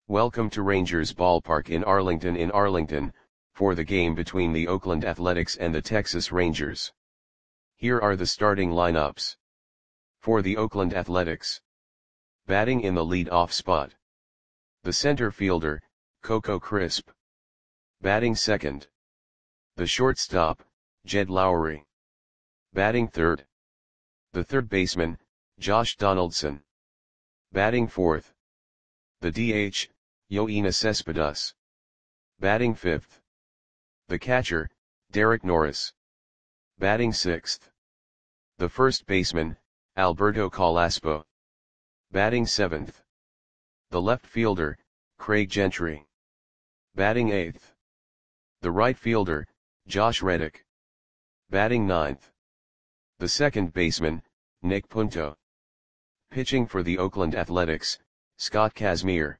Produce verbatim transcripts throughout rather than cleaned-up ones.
Welcome to Rangers Ballpark in Arlington in Arlington, for the game between the Oakland Athletics and the Texas Rangers. Here are the starting lineups. For the Oakland Athletics. Batting in the lead-off spot. The center fielder, Coco Crisp. Batting second. The shortstop, Jed Lowrie. Batting third. The third baseman, Josh Donaldson. Batting fourth. The D H, Yoenis Cespedes. Batting fifth. The catcher, Derek Norris. Batting sixth. The first baseman, Alberto Carrasco. Batting seventh. The left fielder, Craig Gentry. Batting eighth. The right fielder, Josh Reddick. Batting ninth. The second baseman, Nick Punto. Pitching for the Oakland Athletics, Scott Kazmir.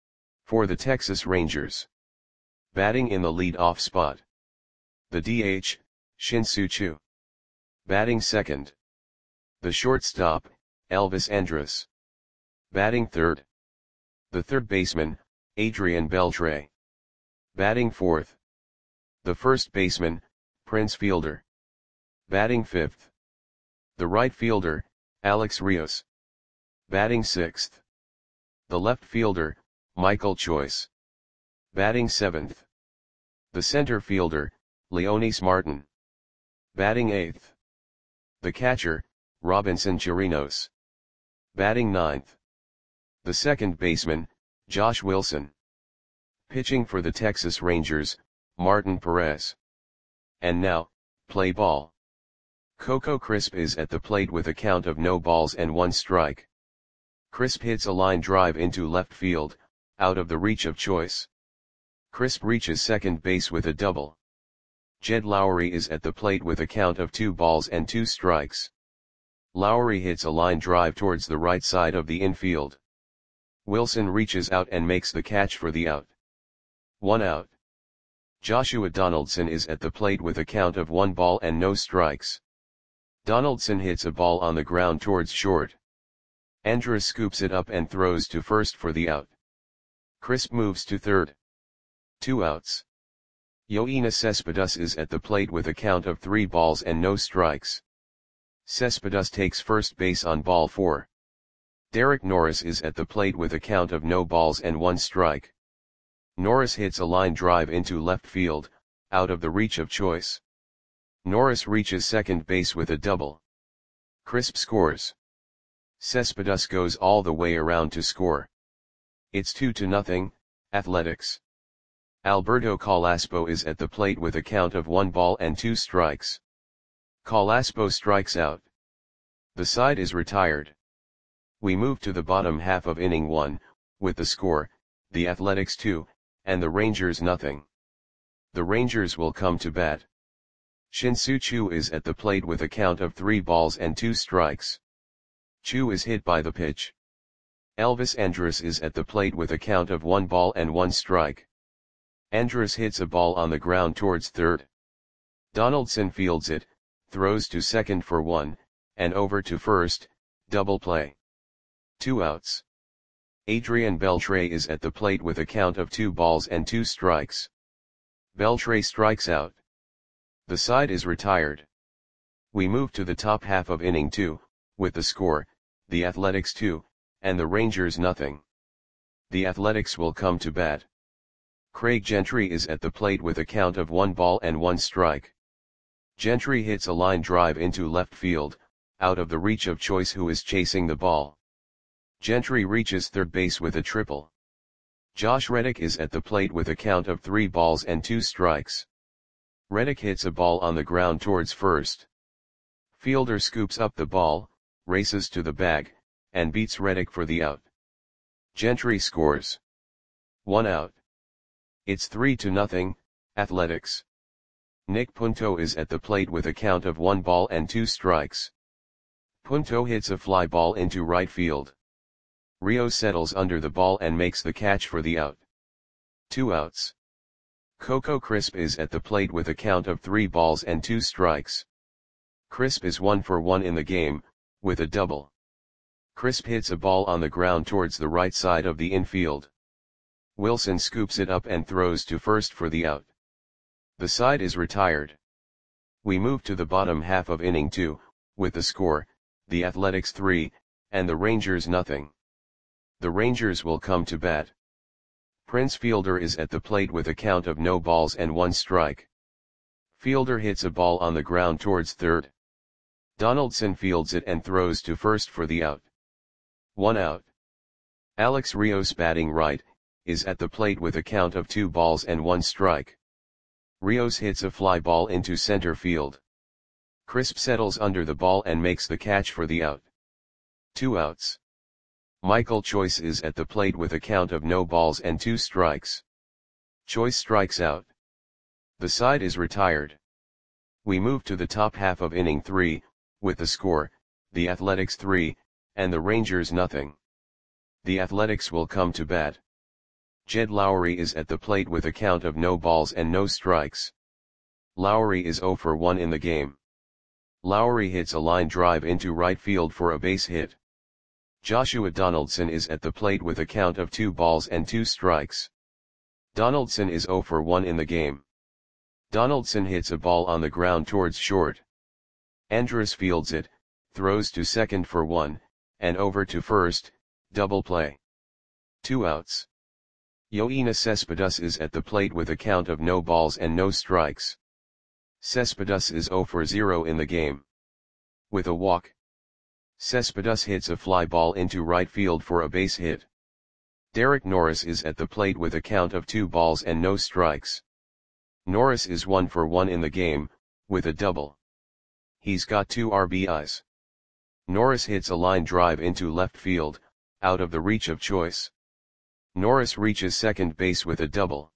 For the Texas Rangers. Batting in the lead-off spot. The D H, Shin-Soo Choo. Batting second. The shortstop, Elvis Andrus. Batting third. The third baseman, Adrian Beltre. Batting fourth. The first baseman, Prince Fielder. Batting fifth. The right fielder, Alex Rios. Batting sixth. The left fielder, Michael Choice. Batting seventh. The center fielder, Leonys Martin. Batting eighth. The catcher, Robinson Chirinos. Batting ninth. The second baseman, Josh Wilson. Pitching for the Texas Rangers, Martin Perez. And now, play ball. Coco Crisp is at the plate with a count of no balls and one strike. Crisp hits a line drive into left field, out of the reach of Choice. Crisp reaches second base with a double. Jed Lowrie is at the plate with a count of two balls and two strikes. Lowrie hits a line drive towards the right side of the infield. Wilson reaches out and makes the catch for the out. One out. Joshua Donaldson is at the plate with a count of one ball and no strikes. Donaldson hits a ball on the ground towards short. Andrus scoops it up and throws to first for the out. Crisp moves to third. Two outs. Yoenis Cespedes is at the plate with a count of three balls and no strikes. Cespedes takes first base on ball four. Derek Norris is at the plate with a count of no balls and one strike. Norris hits a line drive into left field, out of the reach of Choice. Norris reaches second base with a double. Crisp scores. Cespedes goes all the way around to score. It's two to nothing, Athletics. Alberto Carrasco is at the plate with a count of one ball and two strikes. Carrasco strikes out. The side is retired. We move to the bottom half of inning one, with the score, the Athletics two, and the Rangers nothing. The Rangers will come to bat. Shin-Soo Choo is at the plate with a count of three balls and two strikes. Choo is hit by the pitch. Elvis Andrus is at the plate with a count of one ball and one strike. Andrus hits a ball on the ground towards third. Donaldson fields it, throws to second for one, and over to first, double play. Two outs. Adrian Beltre is at the plate with a count of two balls and two strikes. Beltre strikes out. The side is retired. We move to the top half of inning two, with the score, the Athletics two, and the Rangers nothing. The Athletics will come to bat. Craig Gentry is at the plate with a count of one ball and one strike. Gentry hits a line drive into left field, out of the reach of Choice who is chasing the ball. Gentry reaches third base with a triple. Josh Reddick is at the plate with a count of three balls and two strikes. Reddick hits a ball on the ground towards first. Fielder scoops up the ball, races to the bag, and beats Reddick for the out. Gentry scores. One out. It's three to nothing, Athletics. Nick Punto is at the plate with a count of one ball and two strikes. Punto hits a fly ball into right field. Rio settles under the ball and makes the catch for the out. Two outs. Coco Crisp is at the plate with a count of three balls and two strikes. Crisp is one for one in the game, with a double. Crisp hits a ball on the ground towards the right side of the infield. Wilson scoops it up and throws to first for the out. The side is retired. We move to the bottom half of inning two, with the score, the Athletics three, and the Rangers nothing. The Rangers will come to bat. Prince Fielder is at the plate with a count of no balls and one strike. Fielder hits a ball on the ground towards third. Donaldson fields it and throws to first for the out. One out. Alex Rios, batting right, is at the plate with a count of two balls and one strike. Rios hits a fly ball into center field. Crisp settles under the ball and makes the catch for the out. Two outs. Michael Choice is at the plate with a count of no balls and two strikes. Choice strikes out. The side is retired. We move to the top half of inning three, with the score, the Athletics three, and the Rangers nothing. The Athletics will come to bat. Jed Lowry is at the plate with a count of no balls and no strikes. Lowry is oh for one in the game. Lowry hits a line drive into right field for a base hit. Joshua Donaldson is at the plate with a count of two balls and two strikes. Donaldson is oh for one in the game. Donaldson hits a ball on the ground towards short. Andrus fields it, throws to second for one, and over to first, double play. Two outs. Yoenis Cespedes is at the plate with a count of no balls and no strikes. Cespedes is oh for zero in the game. With a walk, Cespedes hits a fly ball into right field for a base hit. Derek Norris is at the plate with a count of two balls and no strikes. Norris is one for one in the game, with a double. He's got two R B Is. Norris hits a line drive into left field, out of the reach of Choice. Norris reaches second base with a double.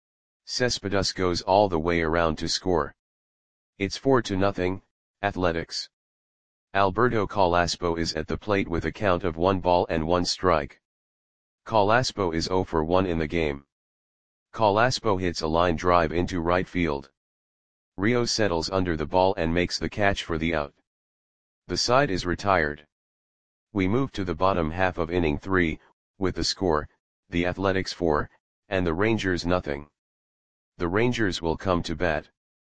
Cespedes goes all the way around to score. It's four to nothing, Athletics. Alberto Calaspo is at the plate with a count of one ball and one strike. Calaspo is oh for one in the game. Calaspo hits a line drive into right field. Rios settles under the ball and makes the catch for the out. The side is retired. We move to the bottom half of inning three, with the score, the Athletics four, and the Rangers nothing. The Rangers will come to bat.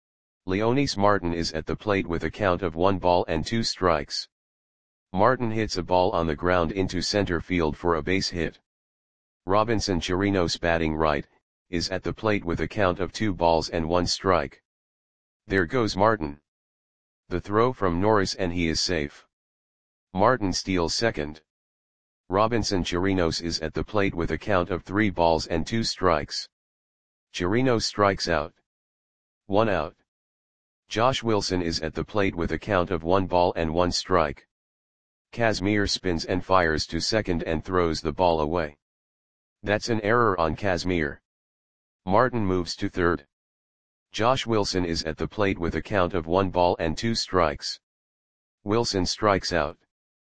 Leonys Martin is at the plate with a count of one ball and two strikes. Martin hits a ball on the ground into center field for a base hit. Robinson Chirinos, batting right, is at the plate with a count of two balls and one strike. There goes Martin. The throw from Norris and he is safe. Martin steals second. Robinson Chirinos is at the plate with a count of three balls and two strikes. Chirinos strikes out. One out. Josh Wilson is at the plate with a count of one ball and one strike. Kazmir spins and fires to second and throws the ball away. That's an error on Kazmir. Martin moves to third. Josh Wilson is at the plate with a count of one ball and two strikes. Wilson strikes out.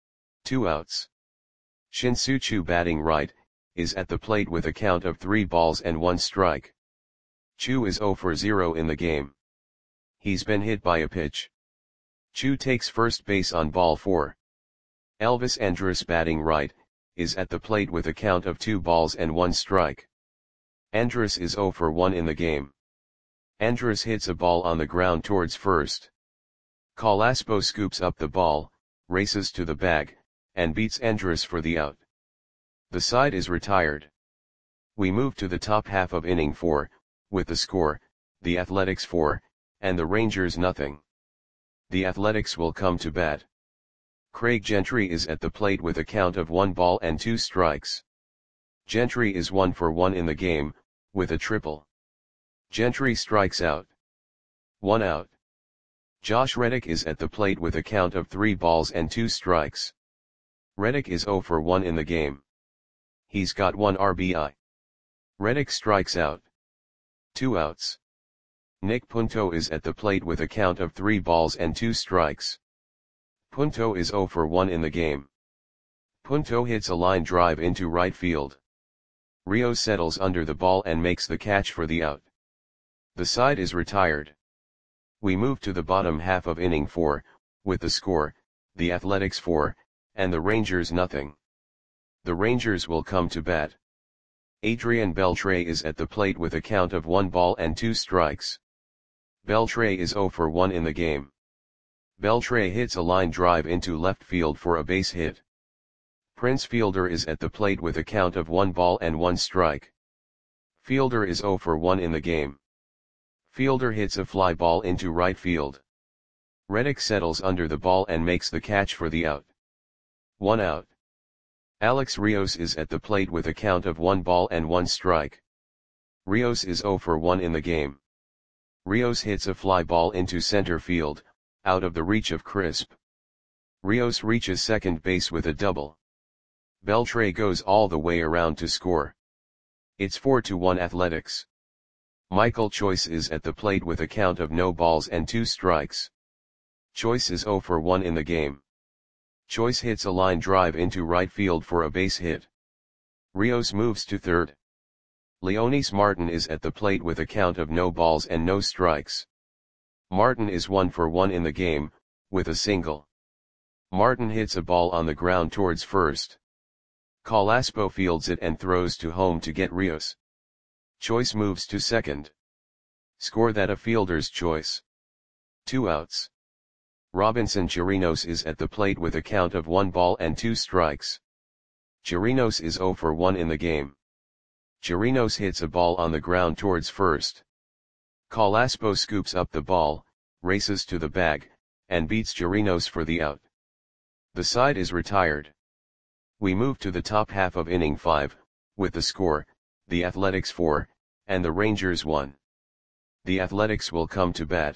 Two outs. Shin-Soo Choo, batting right, is at the plate with a count of three balls and one strike. Choo is oh for zero in the game. He's been hit by a pitch. Choo takes first base on ball four. Elvis Andrus, batting right, is at the plate with a count of two balls and one strike. Andrus is oh for one in the game. Andrus hits a ball on the ground towards first. Calaspo scoops up the ball, races to the bag, and beats Andrus for the out. The side is retired. We move to the top half of inning four, with the score, the Athletics four, and the Rangers nothing. The Athletics will come to bat. Craig Gentry is at the plate with a count of one ball and two strikes. Gentry is one for one in the game, with a triple. Gentry strikes out. One out. Josh Reddick is at the plate with a count of three balls and two strikes. Reddick is oh for one in the game. He's got one R B I. Reddick strikes out. Two outs. Nick Punto is at the plate with a count of three balls and two strikes. Punto is oh for one in the game. Punto hits a line drive into right field. Rios settles under the ball and makes the catch for the out. The side is retired. We move to the bottom half of inning four, with the score, the Athletics four, and the Rangers nothing. The Rangers will come to bat. Adrian Beltre is at the plate with a count of one ball and two strikes. Beltre is zero for one in the game. Beltre hits a line drive into left field for a base hit. Prince Fielder is at the plate with a count of one ball and one strike. Fielder is zero for one in the game. Fielder hits a fly ball into right field. Reddick settles under the ball and makes the catch for the out. One out. Alex Rios is at the plate with a count of one ball and one strike. Rios is zero for one in the game. Rios hits a fly ball into center field, out of the reach of Crisp. Rios reaches second base with a double. Beltre goes all the way around to score. It's four to one Athletics. Michael Choice is at the plate with a count of no balls and two strikes. Choice is zero for one in the game. Choice hits a line drive into right field for a base hit. Rios moves to third. Leonys Martin is at the plate with a count of no balls and no strikes. Martin is one for one in the game, with a single. Martin hits a ball on the ground towards first. Calaspo fields it and throws to home to get Rios. Choice moves to second. Score that a fielder's choice. Two outs. Robinson Chirinos is at the plate with a count of one ball and two strikes. Chirinos is zero for one in the game. Chirinos hits a ball on the ground towards first. Calaspo scoops up the ball, races to the bag, and beats Chirinos for the out. The side is retired. We move to the top half of inning five, with the score, the Athletics four, and the Rangers one. The Athletics will come to bat.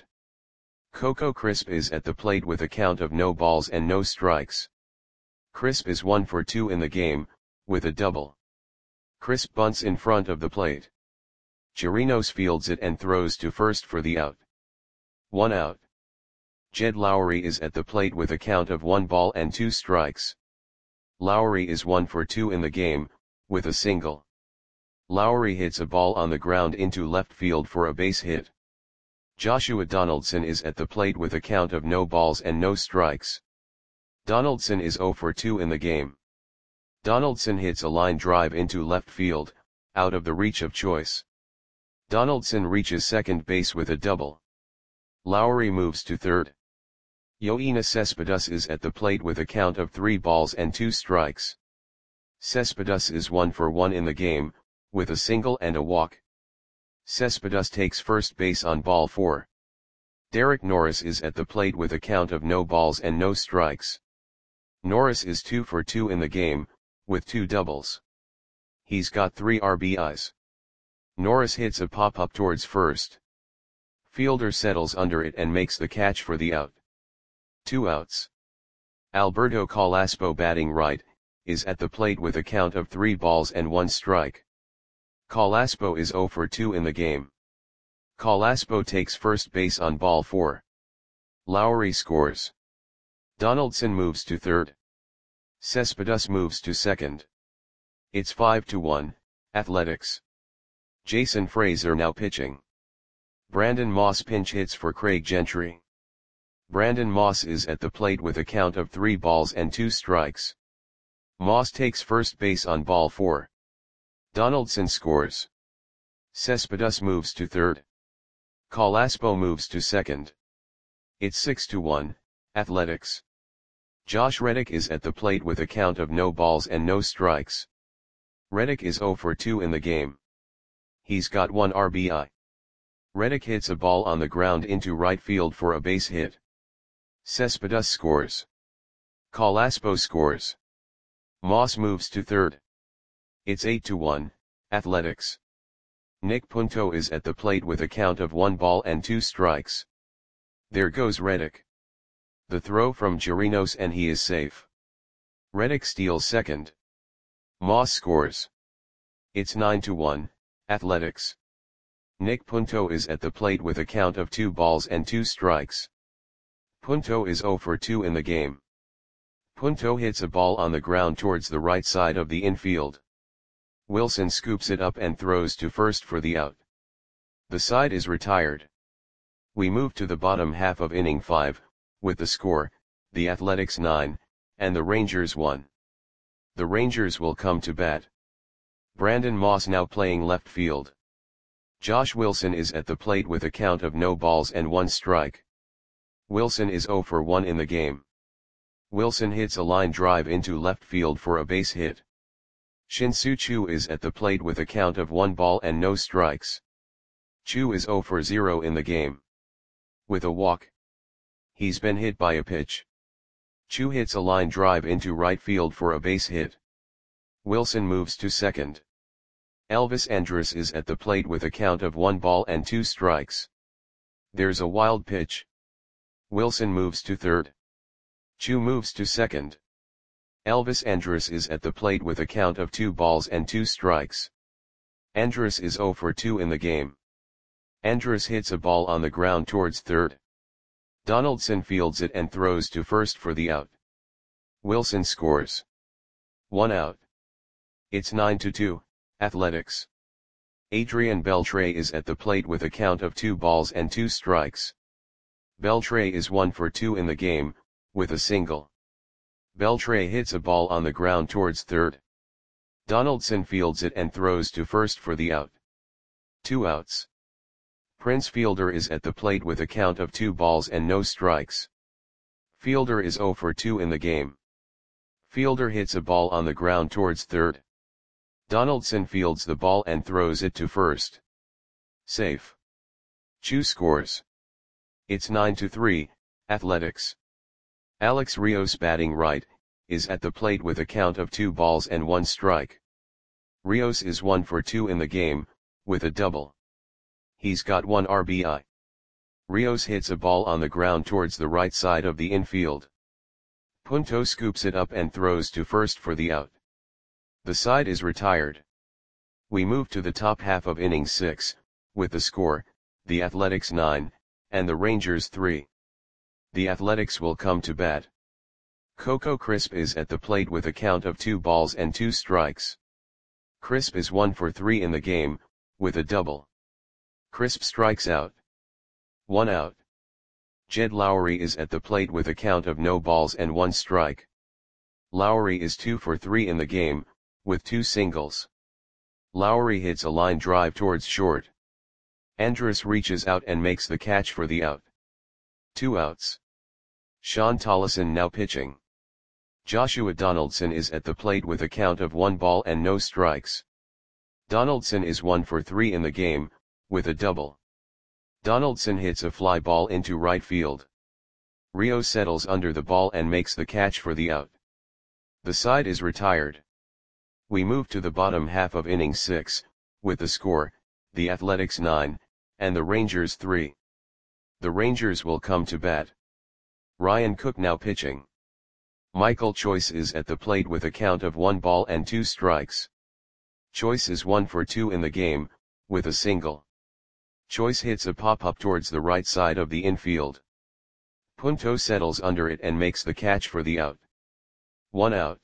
Coco Crisp is at the plate with a count of no balls and no strikes. Crisp is one for two in the game, with a double. Crisp bunts in front of the plate. Chirinos fields it and throws to first for the out. One out. Jed Lowry is at the plate with a count of one ball and two strikes. Lowry is one for two in the game, with a single. Lowry hits a ball on the ground into left field for a base hit. Joshua Donaldson is at the plate with a count of no balls and no strikes. Donaldson is zero for two in the game. Donaldson hits a line drive into left field, out of the reach of Choice. Donaldson reaches second base with a double. Lowry moves to third. Yoenis Cespedes is at the plate with a count of three balls and two strikes. Cespedes is one for one in the game, with a single and a walk. Cespedes takes first base on ball four. Derek Norris is at the plate with a count of no balls and no strikes. Norris is two for two in the game, with two doubles. He's got three R B Is. Norris hits a pop-up towards first. Fielder settles under it and makes the catch for the out. Two outs. Alberto Calaspo, batting right, is at the plate with a count of three balls and one strike. Calaspo is zero for two in the game. Calaspo takes first base on ball four. Lowry scores. Donaldson moves to third. Cespedes moves to second. It's five to one, Athletics. Jason Frazier now pitching. Brandon Moss pinch hits for Craig Gentry. Brandon Moss is at the plate with a count of three balls and two strikes. Moss takes first base on ball four. Donaldson scores. Cespedes moves to third. Calaspo moves to second. It's six to one, Athletics. Josh Reddick is at the plate with a count of no balls and no strikes. Reddick is zero for two in the game. He's got one R B I. Reddick hits a ball on the ground into right field for a base hit. Cespedes scores. Calaspo scores. Moss moves to third. It's eight to one, Athletics. Nick Punto is at the plate with a count of one ball and two strikes. There goes Reddick. The throw from Chirinos and he is safe. Reddick steals second. Moss scores. It's nine to one, Athletics. Nick Punto is at the plate with a count of two balls and two strikes. Punto is zero for two in the game. Punto hits a ball on the ground towards the right side of the infield. Wilson scoops it up and throws to first for the out. The side is retired. We move to the bottom half of inning five, with the score, the Athletics nine, and the Rangers one. The Rangers will come to bat. Brandon Moss now playing left field. Josh Wilson is at the plate with a count of no balls and one strike. Wilson is zero for one in the game. Wilson hits a line drive into left field for a base hit. Shin-Soo Choo is at the plate with a count of one ball and no strikes. Choo is zero for zero in the game. With a walk. He's been hit by a pitch. Choo hits a line drive into right field for a base hit. Wilson moves to second. Elvis Andrus is at the plate with a count of one ball and two strikes. There's a wild pitch. Wilson moves to third. Choo moves to second. Elvis Andrus is at the plate with a count of two balls and two strikes. Andrus is zero for two in the game. Andrus hits a ball on the ground towards third. Donaldson fields it and throws to first for the out. Wilson scores. One out. It's nine to two, Athletics. Adrian Beltre is at the plate with a count of two balls and two strikes. Beltre is one for two in the game, with a single. Beltre hits a ball on the ground towards third. Donaldson fields it and throws to first for the out. Two outs. Prince Fielder is at the plate with a count of two balls and no strikes. Fielder is zero for two in the game. Fielder hits a ball on the ground towards third. Donaldson fields the ball and throws it to first. Safe. Choo scores. It's nine to three, Athletics. Alex Rios batting right, is at the plate with a count of two balls and one strike. Rios is one for two in the game, with a double. He's got one R B I. Rios hits a ball on the ground towards the right side of the infield. Punto scoops it up and throws to first for the out. The side is retired. We move to the top half of inning six, with the score, the Athletics nine, and the Rangers three. The Athletics will come to bat. Coco Crisp is at the plate with a count of two balls and two strikes. Crisp is one for three in the game, with a double. Crisp strikes out. One out. Jed Lowry is at the plate with a count of no balls and one strike. Lowry is two for three in the game, with two singles. Lowry hits a line drive towards short. Andrus reaches out and makes the catch for the out. Two outs. Sean Tollison now pitching. Joshua Donaldson is at the plate with a count of one ball and no strikes. Donaldson is one for three in the game, with a double. Donaldson hits a fly ball into right field. Rio settles under the ball and makes the catch for the out. The side is retired. We move to the bottom half of inning six, with the score, the Athletics nine, and the Rangers three. The Rangers will come to bat. Ryan Cook now pitching. Michael Choice is at the plate with a count of one ball and two strikes. Choice is one for two in the game, with a single. Choice hits a pop-up towards the right side of the infield. Punto settles under it and makes the catch for the out. One out.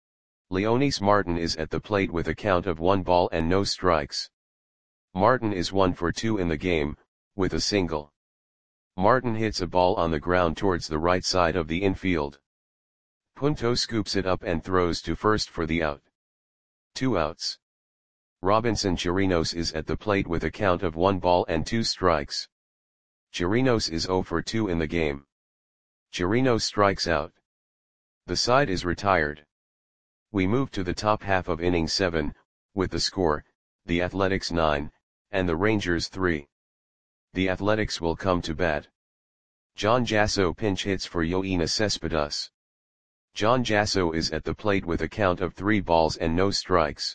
Leonys Martin is at the plate with a count of one ball and no strikes. Martin is one for two in the game, with a single. Martin hits a ball on the ground towards the right side of the infield. Punto scoops it up and throws to first for the out. Two outs. Robinson Chirinos is at the plate with a count of one ball and two strikes. Chirinos is zero for two in the game. Chirinos strikes out. The side is retired. We move to the top half of inning seven, with the score, the Athletics nine, and the Rangers three. The Athletics will come to bat. John Jasso pinch hits for Yoenis Cespedes. John Jasso is at the plate with a count of three balls and no strikes.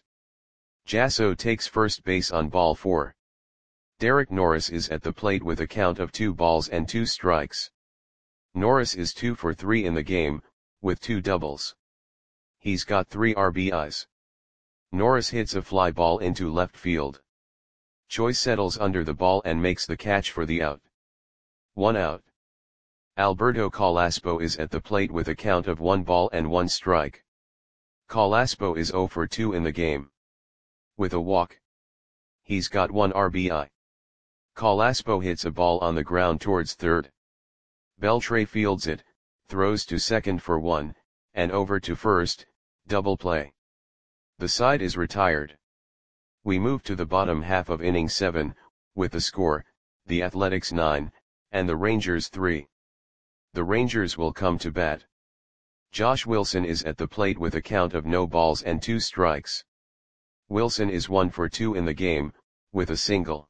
Jasso takes first base on ball four. Derek Norris is at the plate with a count of two balls and two strikes. Norris is two for three in the game, with two doubles. He's got three R B Is. Norris hits a fly ball into left field. Choice settles under the ball and makes the catch for the out. One out. Alberto Calaspo is at the plate with a count of one ball and one strike. Calaspo is zero for two in the game. With a walk. He's got one R B I. Calaspo hits a ball on the ground towards third. Beltre fields it, throws to second for one, and over to first, double play. The side is retired. We move to the bottom half of inning seven, with the score, the Athletics nine, and the Rangers three. The Rangers will come to bat. Josh Wilson is at the plate with a count of no balls and two strikes. Wilson is one for two in the game, with a single.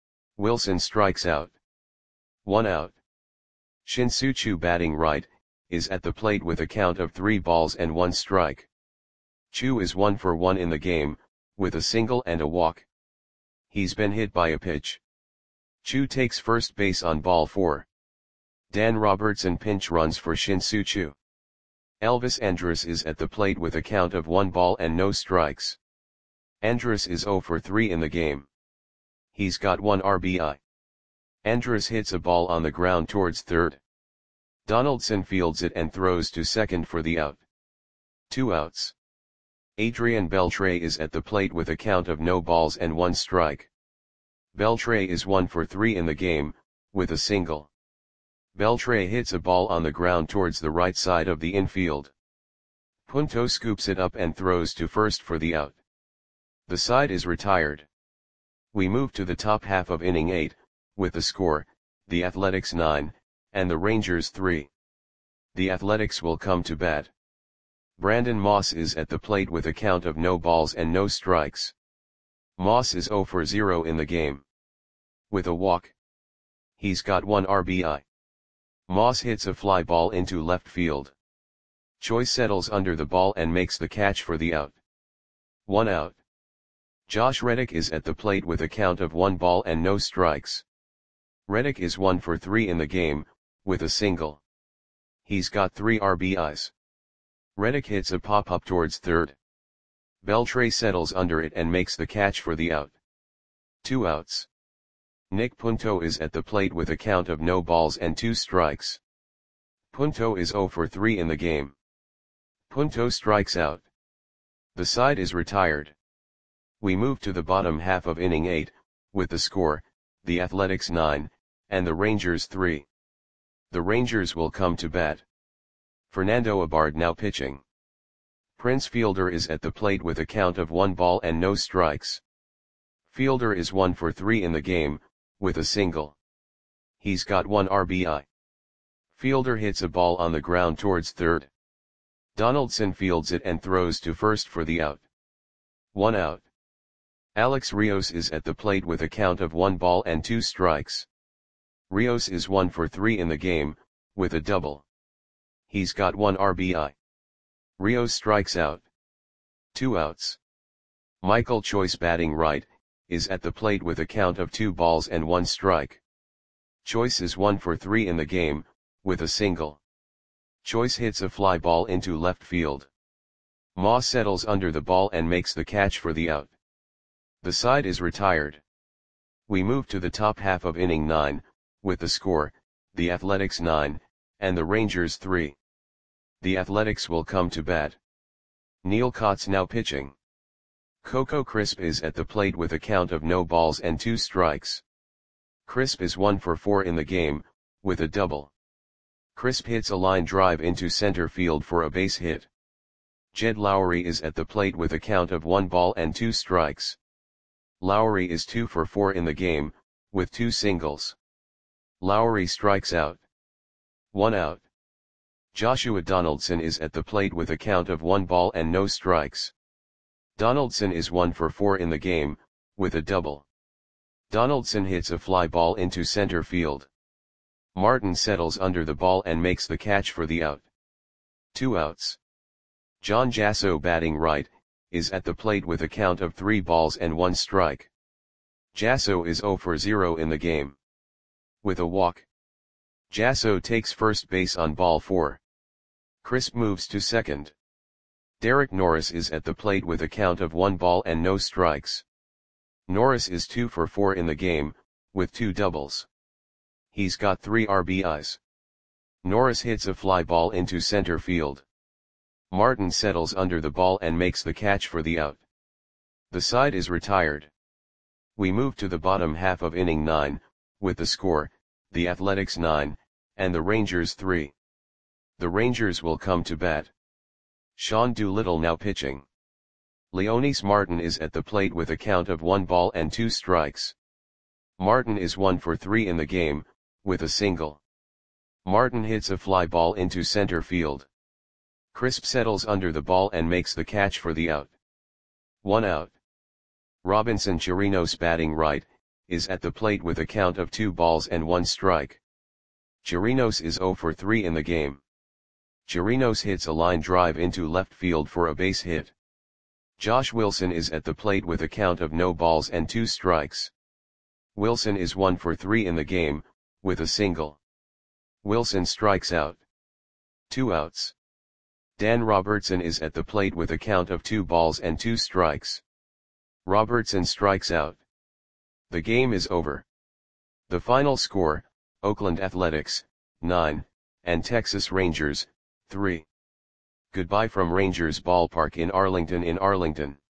Wilson strikes out. One out. Shin-Soo Choo, batting right, is at the plate with a count of three balls and one strike. Choo is one for one in the game, with a single and a walk. He's been hit by a pitch. Choo takes first base on ball four. Dan Robertson pinch runs for Shin-Soo Choo. Elvis Andrus is at the plate with a count of one ball and no strikes. Andrus is zero for three in the game. He's got one R B I. Andrus hits a ball on the ground towards third. Donaldson fields it and throws to second for the out. Two outs. Adrian Beltre is at the plate with a count of no balls and one strike. Beltre is one for three in the game, with a single. Beltre hits a ball on the ground towards the right side of the infield. Punto scoops it up and throws to first for the out. The side is retired. We move to the top half of inning eight, with the score, the Athletics nine, and the Rangers three. The Athletics will come to bat. Brandon Moss is at the plate with a count of no balls and no strikes. Moss is zero for zero in the game. With a walk. He's got one R B I. Moss hits a fly ball into left field. Choi settles under the ball and makes the catch for the out. One out. Josh Reddick is at the plate with a count of one ball and no strikes. Reddick is one for three in the game, with a single. He's got three R B Is. Reddick hits a pop-up towards third. Beltre settles under it and makes the catch for the out. Two outs. Nick Punto is at the plate with a count of no balls and two strikes. Punto is zero for three in the game. Punto strikes out. The side is retired. We move to the bottom half of inning eight, with the score, the Athletics nine, and the Rangers three. The Rangers will come to bat. Fernando Abad now pitching. Prince Fielder is at the plate with a count of one ball and no strikes. Fielder is one for three in the game, with a single. He's got one R B I. Fielder hits a ball on the ground towards third. Donaldson fields it and throws to first for the out. One out. Alex Rios is at the plate with a count of one ball and two strikes. Rios is one for three in the game, with a double. He's got one R B I. Rios strikes out. Two outs. Michael Choice, batting right, is at the plate with a count of two balls and one strike. Choice is one for three in the game, with a single. Choice hits a fly ball into left field. Moss settles under the ball and makes the catch for the out. The side is retired. We move to the top half of inning nine, with the score, the Athletics nine, and the Rangers three. The Athletics will come to bat. Neil Kotz now pitching. Coco Crisp is at the plate with a count of no balls and two strikes. Crisp is one for four in the game, with a double. Crisp hits a line drive into center field for a base hit. Jed Lowry is at the plate with a count of one ball and two strikes. Lowry is two for four in the game, with two singles. Lowry strikes out. One out. Joshua Donaldson is at the plate with a count of one ball and no strikes. Donaldson is one for four in the game, with a double. Donaldson hits a fly ball into center field. Martin settles under the ball and makes the catch for the out. Two outs. John Jasso, batting right, is at the plate with a count of three balls and one strike. Jasso is zero for zero in the game. With a walk. Jasso takes first base on ball four. Crisp moves to second. Derek Norris is at the plate with a count of one ball and no strikes. Norris is two for four in the game, with two doubles. He's got three R B Is. Norris hits a fly ball into center field. Martin settles under the ball and makes the catch for the out. The side is retired. We move to the bottom half of inning nine, with the score, the Athletics nine, and the Rangers three. The Rangers will come to bat. Sean Doolittle now pitching. Leonys Martin is at the plate with a count of one ball and two strikes. Martin is one for three in the game, with a single. Martin hits a fly ball into center field. Crisp settles under the ball and makes the catch for the out. One out. Robinson Chirinos, batting right, is at the plate with a count of two balls and one strike. Chirinos is zero for three in the game. Chirinos hits a line drive into left field for a base hit. Josh Wilson is at the plate with a count of no balls and two strikes. Wilson is one for three in the game, with a single. Wilson strikes out. Two outs. Dan Robertson is at the plate with a count of two balls and two strikes. Robertson strikes out. The game is over. The final score, Oakland Athletics, nine, and Texas Rangers, three. Goodbye from Rangers Ballpark in Arlington in Arlington.